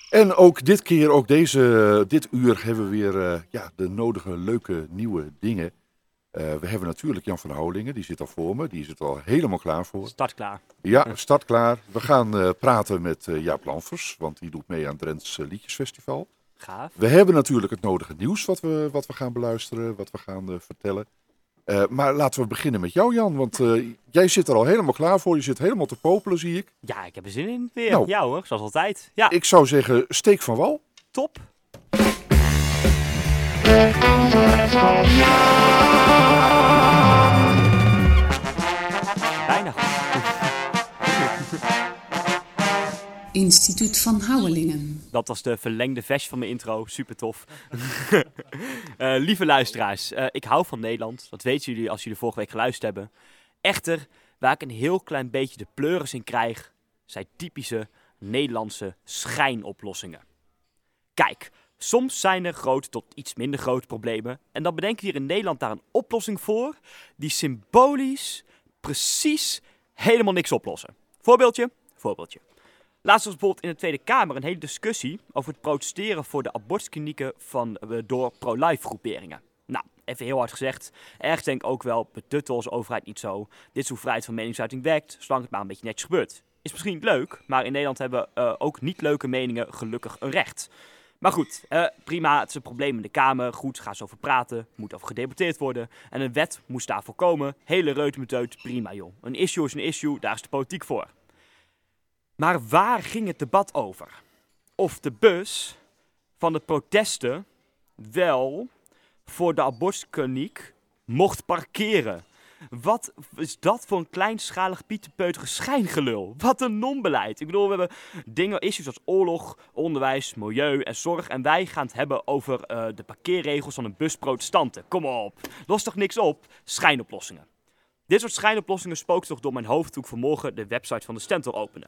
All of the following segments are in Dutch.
En ook dit keer, dit uur, hebben we weer de nodige leuke nieuwe dingen. We hebben natuurlijk Jan van Houwelingen, die zit al voor me. Die is er al helemaal klaar voor. Start klaar. Ja, start klaar. We gaan praten met Jaap Lanvers, want die doet mee aan het Drents Liedjesfestival. Gaaf. We hebben natuurlijk het nodige nieuws wat we gaan beluisteren, wat we gaan vertellen. Maar laten we beginnen met jou, Jan, want jij zit er al helemaal klaar voor. Je zit helemaal te popelen, zie ik. Ja, ik heb er zin in weer. Nou, ja hoor, zoals altijd. Ja, ik zou zeggen, steek van wal. top. Bijna goed. Instituut van Houwelingen. Dat was de verlengde versie van mijn intro. Super tof. Lieve luisteraars, ik hou van Nederland. Dat weten jullie als jullie vorige week geluisterd hebben. Echter, waar ik een heel klein beetje de pleuris in krijg, zijn typische Nederlandse schijnoplossingen. Kijk, soms zijn er grote tot iets minder grote problemen. En dan bedenken we hier in Nederland daar een oplossing voor die symbolisch precies helemaal niks oplossen. Voorbeeldje. Laatst was bijvoorbeeld in de Tweede Kamer een hele discussie over het protesteren voor de abortusklinieken door pro-life groeperingen. Nou, even heel hard gezegd, ergens denk ik ook wel, beduttel als overheid niet zo. Dit is hoe vrijheid van meningsuiting werkt, zolang het maar een beetje netjes gebeurt. Is misschien niet leuk, maar in Nederland hebben ook niet leuke meningen gelukkig een recht. Maar goed, prima, het is een probleem in de Kamer. Goed, ga zo over praten, moet over gedebatteerd worden. En een wet moest daarvoor komen. Hele reutemeteut, prima joh. Een issue is een issue, daar is de politiek voor. Maar waar ging het debat over? Of de bus van de protesten wel voor de abortuskliniek mocht parkeren. Wat is dat voor een kleinschalig pieterpeutige schijngelul? Wat een non-beleid. Ik bedoel, we hebben issues als oorlog, onderwijs, milieu en zorg. En wij gaan het hebben over de parkeerregels van een bus protestanten. Kom op, los toch niks op? Schijnoplossingen. Dit soort schijnoplossingen spookt toch door mijn hoofd toen ik vanmorgen de website van de Stentor opende.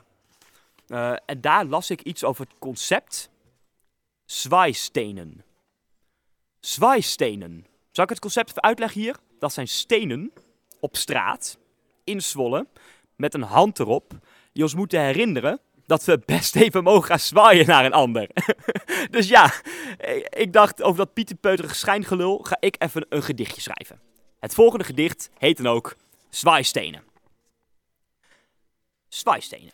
En daar las ik iets over het concept zwaaistenen. Zwaaistenen. Zal ik het concept even uitleggen hier? Dat zijn stenen op straat, in Zwolle, met een hand erop, die ons moeten herinneren dat we best even mogen gaan zwaaien naar een ander. Dus ja, ik dacht over dat pieterpeuterige schijngelul ga ik even een gedichtje schrijven. Het volgende gedicht heet dan ook Zwaaistenen. Zwaaistenen.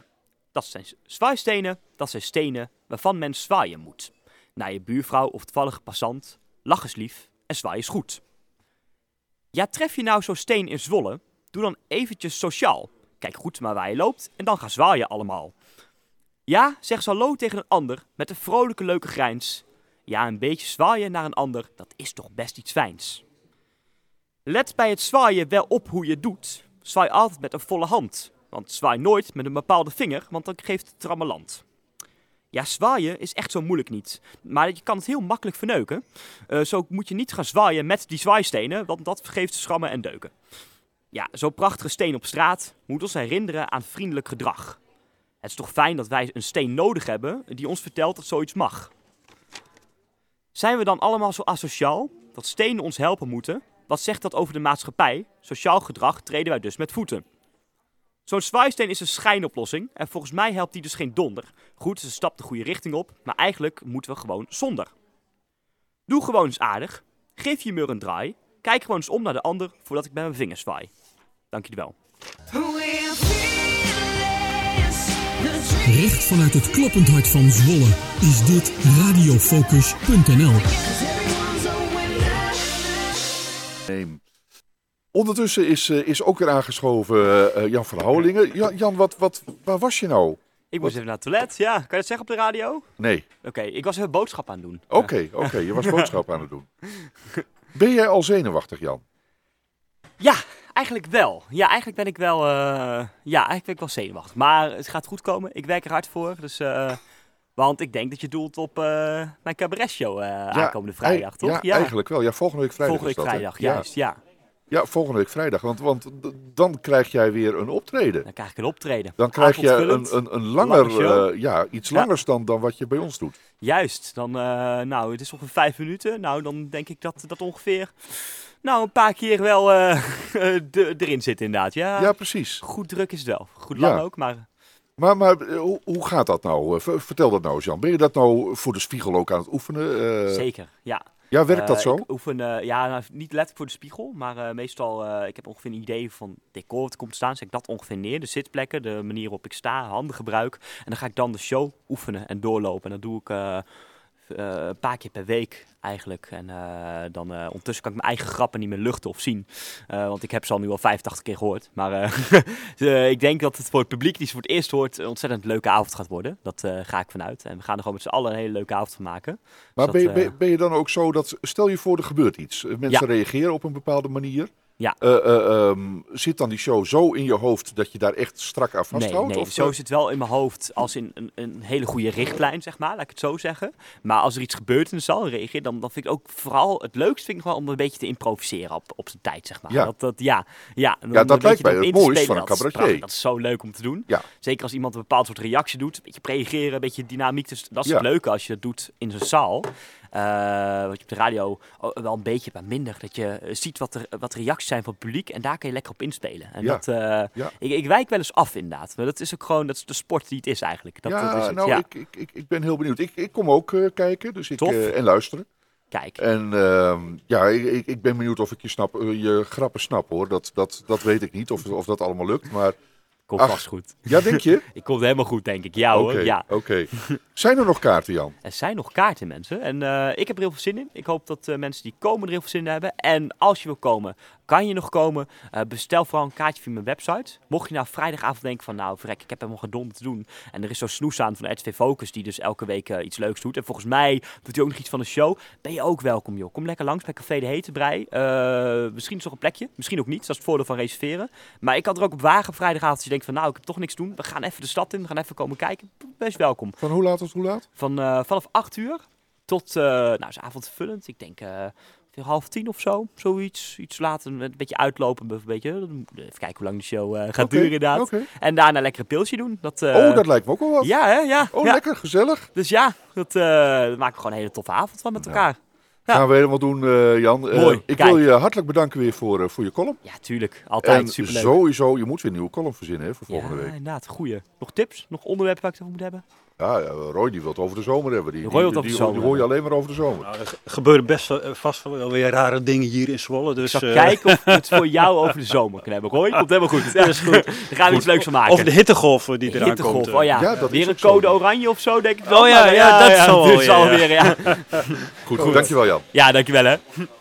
Dat zijn stenen waarvan men zwaaien moet. Naar je buurvrouw of toevallige passant, lach eens lief en zwaai eens goed. Ja, tref je nou zo'n steen in Zwolle, doe dan eventjes sociaal. Kijk goed maar waar je loopt en dan ga zwaaien allemaal. Ja, zeg eens hallo tegen een ander met een vrolijke leuke grijns. Ja, een beetje zwaaien naar een ander, dat is toch best iets fijns. Let bij het zwaaien wel op hoe je het doet. Zwaai altijd met een volle hand. Want zwaai nooit met een bepaalde vinger, want dan geeft het trammeland. Ja, zwaaien is echt zo moeilijk niet. Maar je kan het heel makkelijk verneuken. Zo moet je niet gaan zwaaien met die zwaaistenen, want dat geeft schrammen en deuken. Ja, zo'n prachtige steen op straat moet ons herinneren aan vriendelijk gedrag. Het is toch fijn dat wij een steen nodig hebben die ons vertelt dat zoiets mag. Zijn we dan allemaal zo asociaal dat stenen ons helpen moeten? Wat zegt dat over de maatschappij? Sociaal gedrag treden wij dus met voeten. Zo'n zwaaisteen is een schijnoplossing en volgens mij helpt die dus geen donder. Goed, het is een stap de goede richting op, maar eigenlijk moeten we gewoon zonder. Doe gewoon eens aardig, geef je mur een draai, kijk gewoon eens om naar de ander voordat ik met mijn vingers zwaai. Dank jullie wel. Recht vanuit het kloppend hart van Zwolle is dit radiofocus.nl. Ondertussen is ook weer aangeschoven Jan van Houwelingen. Jan, waar was je nou? Ik moest even naar het toilet, ja. Kan je dat zeggen op de radio? Nee. Oké, ik was even boodschap aan het doen. Oké, je was boodschap aan het doen. Ben jij al zenuwachtig, Jan? Ja, eigenlijk wel. Ja, eigenlijk ben ik wel zenuwachtig. Maar het gaat goed komen. Ik werk er hard voor. Dus, want ik denk dat je doelt op mijn cabaretshow aankomende vrijdag, toch? Ja, eigenlijk wel. Ja, volgende week vrijdag. Volgende week vrijdag, juist, ja. Ja, volgende week vrijdag. Want dan krijg jij weer een optreden. Dan krijg ik een optreden. Dan krijg je een langer, iets langers dan wat je bij ons doet. Juist. Dan, het is ongeveer 5 minuten. Nou, dan denk ik dat ongeveer een paar keer wel erin zit inderdaad. Ja, ja, precies. Goed druk is het wel. Goed lang ook, maar Maar hoe gaat dat nou? Vertel dat nou eens, Jan. Ben je dat nou voor de spiegel ook aan het oefenen? Zeker, ja. Ja, werkt dat zo? Ik oefen, nou, niet letterlijk voor de spiegel, maar meestal, ik heb ongeveer een idee van decor wat er komt te staan. Zet ik dat ongeveer neer, de zitplekken, de manier waarop ik sta, handen gebruik. En dan ga ik dan de show oefenen en doorlopen. En dat doe ik een paar keer per week eigenlijk. En dan ondertussen kan ik mijn eigen grappen niet meer luchten of zien. Want ik heb ze al nu al 85 keer gehoord. Maar ik denk dat het voor het publiek die ze voor het eerst hoort een ontzettend leuke avond gaat worden. Dat ga ik vanuit. En we gaan er gewoon met z'n allen een hele leuke avond van maken. Maar Dus ben je dan ook zo dat, stel je voor er gebeurt iets. Mensen reageren op een bepaalde manier. Ja. Zit dan die show zo in je hoofd dat je daar echt strak aan vasthoudt? Nee, zo zit het wel in mijn hoofd als in een hele goede richtlijn, zeg maar, laat ik het zo zeggen. Maar als er iets gebeurt in de zaal en reageert, dan vind ik ook vooral het leukste vind ik wel om een beetje te improviseren op zijn tijd, zeg maar. Ja. Dat lijkt mij het mooiste van een cabaretier. Dat is zo leuk om te doen. Ja. Zeker als iemand een bepaald soort reactie doet, een beetje reageren, een beetje dynamiek. Dus dat is Ja. het leuke als je dat doet in zo'n zaal. Wat je op de radio wel een beetje, maar minder. Dat je ziet wat reacties zijn van het publiek en daar kan je lekker op inspelen. En Ja. ik wijk wel eens af inderdaad. Maar dat is ook gewoon, dat is de sport die het is eigenlijk. Dat is het, nou, ja. ik ben heel benieuwd. Ik kom ook kijken dus Tof. en luisteren. Kijk, En ik ben benieuwd of ik je grappen snap, hoor. Dat weet ik niet, of dat allemaal lukt. Maar komt vast goed. ja, denk je? Ik kom helemaal goed, denk ik. Ja hoor, ja. Oké. Zijn er nog kaarten, Jan? Er zijn nog kaarten, mensen. En ik heb er heel veel zin in. Ik hoop dat mensen die komen er heel veel zin in hebben. En als je wil komen, kan je nog komen. Bestel vooral een kaartje via mijn website. Mocht je nou vrijdagavond denken van, nou verrek, ik heb helemaal gedonder te doen. En er is zo'n snoes aan van de RTV Focus die dus elke week iets leuks doet. En volgens mij doet hij ook nog iets van de show. Ben je ook welkom, joh. Kom lekker langs bij Café de Hetebrei. Misschien is er nog een plekje. Misschien ook niet. Dat is het voordeel van reserveren. Maar ik kan er ook op wagen vrijdagavond als je denkt van, nou, ik heb toch niks te doen. We gaan even de stad in. We gaan even komen kijken. Best welkom. Van hoe laat tot hoe laat? Vanaf 8 uur tot, is avondvullend. Ik denk 9:30 of zo. Zoiets. Iets later, een beetje uitlopen. Een beetje, even kijken hoe lang de show gaat duren inderdaad. Oké. En daarna lekker een pilsje doen. Dat Dat lijkt me ook wel wat. Ja, hè? Ja. Oh, ja. lekker, gezellig. Dus ja, daar maken we gewoon een hele toffe avond van met elkaar. Ja. Gaan we helemaal doen, Jan. Mooi, Ik kijk. wil je hartelijk bedanken weer voor je column. Ja, tuurlijk. Altijd En superleuk. sowieso, je moet weer een nieuwe column verzinnen, hè, voor volgende Ja, week. inderdaad. Goeie. Nog tips? Nog onderwerpen waar ik het over moet hebben? Ja, Roy die wil het over de zomer hebben. Die Roy wil het over de zomer die hoor je alleen maar over de zomer. Nou, er gebeuren best vast wel weer rare dingen hier in Zwolle. Dus, Ik zal kijken of we het voor jou over de zomer kunnen hebben. Roy, komt helemaal goed. Ja, dat is goed. Daar gaan we iets leuks van maken. Of de hittegolf die eraan hittegolf. komt. Oh ja, Ja, dat is weer een ook zo. code oranje of zo, denk ik wel. Oh ja, Maar ja, dat zal wel dit weer, zal ja. weer, ja. Goed, dankjewel Jan. Ja, dankjewel hè.